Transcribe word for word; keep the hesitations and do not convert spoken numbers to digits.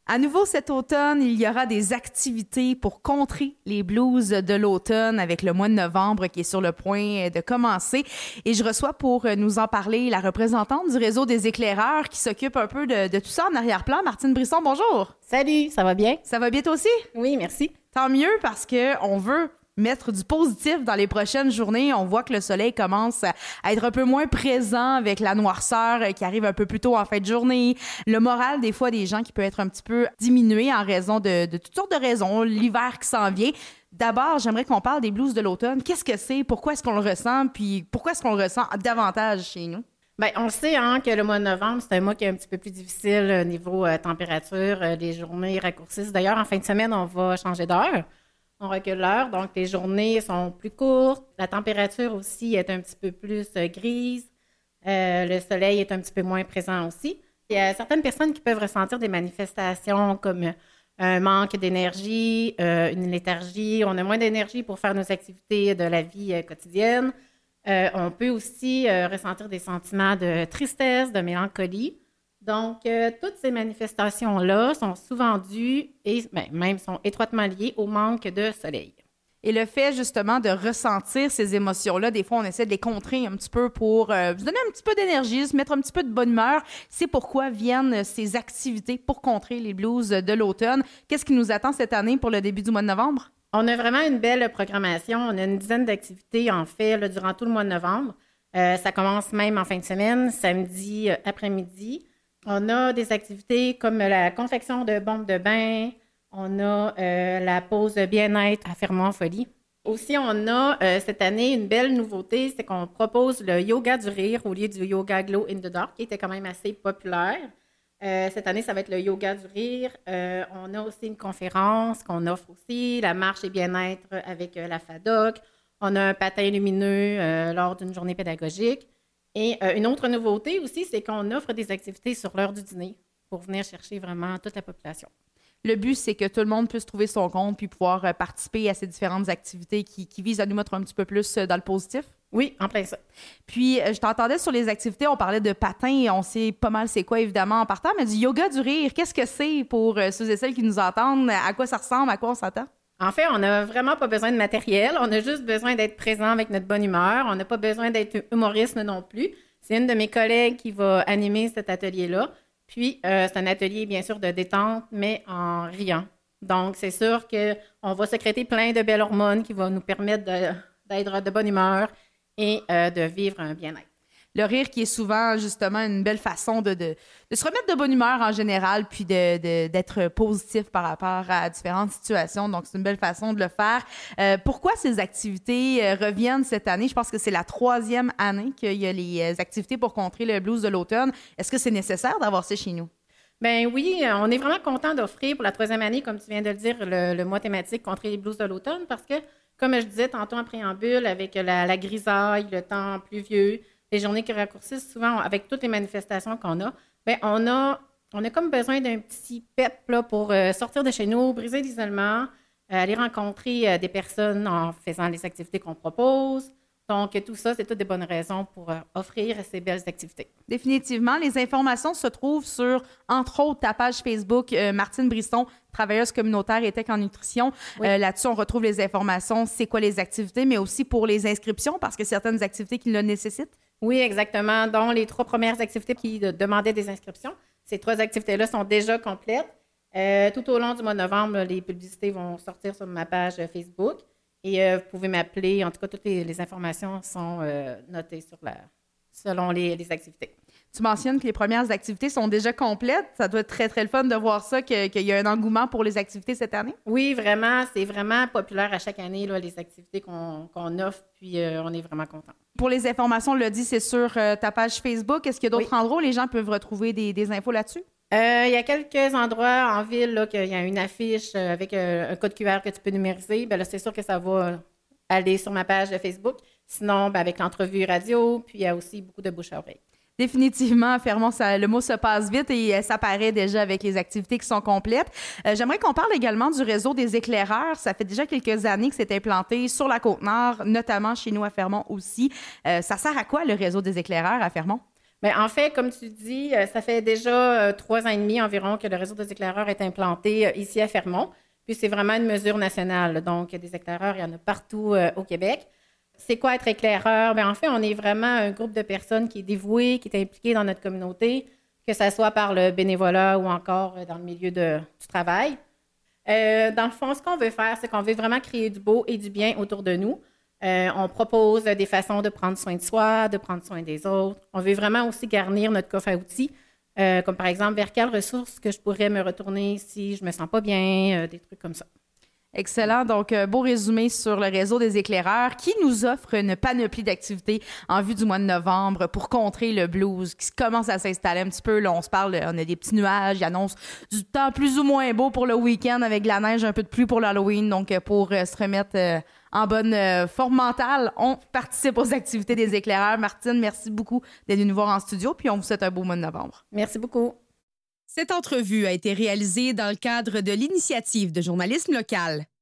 À nouveau cet automne, il y aura des activités pour contrer les blues de l'automne avec le mois de novembre qui est sur le point de commencer. Et je reçois pour nous en parler la représentante du réseau des éclaireurs qui s'occupe un peu de, de tout ça en arrière-plan. Martine Brisson, bonjour. Salut, ça va bien? Ça va bien toi aussi? Oui, merci. Tant mieux parce qu'on veut mettre du positif dans les prochaines journées. On voit que le soleil commence à être un peu moins présent avec la noirceur qui arrive un peu plus tôt en fin de journée. Le moral, des fois, des gens qui peut être un petit peu diminué en raison de, de toutes sortes de raisons. L'hiver qui s'en vient. D'abord, j'aimerais qu'on parle des blues de l'automne. Qu'est-ce que c'est? Pourquoi est-ce qu'on le ressent? Puis pourquoi est-ce qu'on le ressent davantage chez nous? Bien, on sait hein, que le mois de novembre, c'est un mois qui est un petit peu plus difficile au niveau euh, température. Euh, les journées raccourcissent. D'ailleurs, en fin de semaine, on va changer d'heure. On recule l'heure, donc les journées sont plus courtes. La température aussi est un petit peu plus euh, grise. Euh, le soleil est un petit peu moins présent aussi. Il y a certaines personnes qui peuvent ressentir des manifestations comme un manque d'énergie, euh, une léthargie. On a moins d'énergie pour faire nos activités de la vie euh, quotidienne. Euh, on peut aussi euh, ressentir des sentiments de tristesse, de mélancolie. Donc, euh, toutes ces manifestations-là sont souvent dues et ben, même sont étroitement liées au manque de soleil. Et le fait, justement, de ressentir ces émotions-là, des fois, on essaie de les contrer un petit peu pour euh, se donner un petit peu d'énergie, se mettre un petit peu de bonne humeur. C'est pourquoi viennent ces activités pour contrer les blues de l'automne. Qu'est-ce qui nous attend cette année pour le début du mois de novembre? On a vraiment une belle programmation. On a une dizaine d'activités, en fait, là, durant tout le mois de novembre. Euh, ça commence même en fin de semaine, samedi euh, après-midi. On a des activités comme la confection de bombes de bain. On a euh, la pause bien-être à Fermont-Folie. Aussi, on a euh, cette année une belle nouveauté, c'est qu'on propose le yoga du rire au lieu du yoga glow in the dark, qui était quand même assez populaire. Euh, cette année, ça va être le yoga du rire. Euh, on a aussi une conférence qu'on offre aussi, la marche et bien-être avec euh, la FADOC. On a un patin lumineux euh, lors d'une journée pédagogique. Et euh, une autre nouveauté aussi, c'est qu'on offre des activités sur l'heure du dîner pour venir chercher vraiment toute la population. Le but, c'est que tout le monde puisse trouver son compte puis pouvoir euh, participer à ces différentes activités qui, qui visent à nous mettre un petit peu plus euh, dans le positif. Oui, en plein ça. Puis, euh, je t'entendais sur les activités, on parlait de patin et on sait pas mal c'est quoi, évidemment, en partant, mais du yoga du rire, qu'est-ce que c'est pour euh, ceux et celles qui nous entendent? À quoi ça ressemble? À quoi on s'attend? En fait, on n'a vraiment pas besoin de matériel. On a juste besoin d'être présent avec notre bonne humeur. On n'a pas besoin d'être humoriste non plus. C'est une de mes collègues qui va animer cet atelier-là. Puis, euh, c'est un atelier, bien sûr, de détente, mais en riant. Donc, c'est sûr qu'on va sécréter plein de belles hormones qui vont nous permettre de, d'être de bonne humeur et euh, de vivre un bien-être. Le rire qui est souvent, justement, une belle façon de, de, de se remettre de bonne humeur en général, puis de, de, d'être positif par rapport à différentes situations. Donc, c'est une belle façon de le faire. Euh, pourquoi ces activités euh, reviennent cette année? Je pense que c'est la troisième année qu'il y a les euh, activités pour contrer le blues de l'automne. Est-ce que c'est nécessaire d'avoir ça chez nous? Bien oui, on est vraiment content d'offrir pour la troisième année, comme tu viens de le dire, le, le mois thématique contrer les blues de l'automne parce que, comme je disais tantôt en préambule, avec la, la grisaille, le temps pluvieux, les journées qui raccourcissent souvent avec toutes les manifestations qu'on a, bien, on a, on a comme besoin d'un petit pep là, pour euh, sortir de chez nous, briser l'isolement, euh, aller rencontrer euh, des personnes en faisant les activités qu'on propose. Donc, tout ça, c'est toutes des bonnes raisons pour euh, offrir ces belles activités. Définitivement. Les informations se trouvent sur, entre autres, ta page Facebook, euh, Martine Brisson, travailleuse communautaire et tech en nutrition. Oui. Euh, là-dessus, on retrouve les informations, c'est quoi les activités, mais aussi pour les inscriptions, parce que certaines activités qui le nécessitent. Oui, exactement. Dont les trois premières activités qui demandaient des inscriptions. Ces trois activités-là sont déjà complètes. Euh, tout au long du mois de novembre, les publicités vont sortir sur ma page Facebook. Et euh, vous pouvez m'appeler. En tout cas, toutes les, les informations sont euh, notées sur la, selon les, les activités. Tu mentionnes que les premières activités sont déjà complètes. Ça doit être très, très le fun de voir ça, que, qu'il y a un engouement pour les activités cette année. Oui, vraiment. C'est vraiment populaire à chaque année, là, les activités qu'on, qu'on offre. Puis, euh, on est vraiment contents. Pour les informations, on l'a dit, c'est sur euh, ta page Facebook. Est-ce qu'il y a d'autres oui. endroits où les gens peuvent retrouver des, des infos là-dessus? Euh, il y a quelques endroits en ville là, qu'il y a une affiche avec euh, un code Q R que tu peux numériser. Bien là, c'est sûr que ça va aller sur ma page de Facebook. Sinon, bien, avec l'entrevue radio, puis il y a aussi beaucoup de bouche à oreille. Définitivement, Fermont, ça, le mot se passe vite et euh, ça paraît déjà avec les activités qui sont complètes. Euh, j'aimerais qu'on parle également du réseau des éclaireurs. Ça fait déjà quelques années que c'est implanté sur la Côte-Nord, notamment chez nous à Fermont aussi. Euh, ça sert à quoi le réseau des éclaireurs à Fermont? Bien, en fait, comme tu dis, euh, ça fait déjà euh, trois ans et demi environ que le réseau des éclaireurs est implanté euh, ici à Fermont. Puis c'est vraiment une mesure nationale. Donc, des éclaireurs, il y en a partout euh, au Québec. C'est quoi être éclaireur? Bien, en fait, on est vraiment un groupe de personnes qui est dévoué, qui est impliqué dans notre communauté, que ce soit par le bénévolat ou encore dans le milieu de, du travail. Euh, dans le fond, ce qu'on veut faire, c'est qu'on veut vraiment créer du beau et du bien autour de nous. Euh, on propose des façons de prendre soin de soi, de prendre soin des autres. On veut vraiment aussi garnir notre coffre à outils, euh, comme par exemple, vers quelles ressources que je pourrais me retourner si je me sens pas bien, euh, des trucs comme ça. Excellent. Donc, euh, beau résumé sur le réseau des éclaireurs qui nous offre une panoplie d'activités en vue du mois de novembre pour contrer le blues qui commence à s'installer un petit peu. Là, on se parle, on a des petits nuages, il annonce du temps plus ou moins beau pour le week-end avec de la neige, un peu de pluie pour l'Halloween. Donc, euh, pour euh, se remettre euh, en bonne euh, forme mentale, on participe aux activités des éclaireurs. Martine, merci beaucoup d'être venue nous voir en studio, puis on vous souhaite un beau mois de novembre. Merci beaucoup. Cette entrevue a été réalisée dans le cadre de l'initiative de journalisme local.